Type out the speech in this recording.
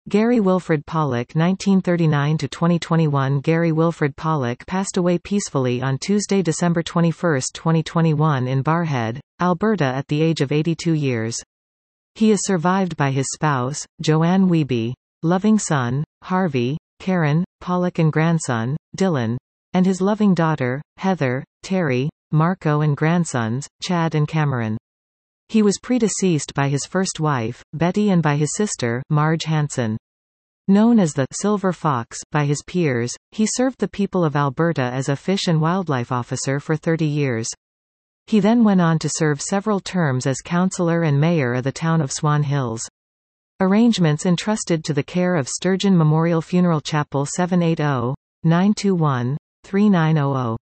Gary Wilfred Pollock 1939–2021. Gary Wilfred Pollock passed away peacefully on Tuesday, December 21, 2021 in Barrhead, Alberta at the age of 82 years. He is survived by his spouse, Joanne Wiebe, loving son, Harvey, Karen, Pollock and grandson, Dylan, and his loving daughter, Heather, Terry, Marco and grandsons, Chad and Cameron. He was predeceased by his first wife, Betty, and by his sister, Marge Hanson. Known as the Silver Fox by his peers, he served the people of Alberta as a fish and wildlife officer for 30 years. He then went on to serve several terms as councillor and mayor of the town of Swan Hills. Arrangements entrusted to the care of Sturgeon Memorial Funeral Chapel 780-921-3900.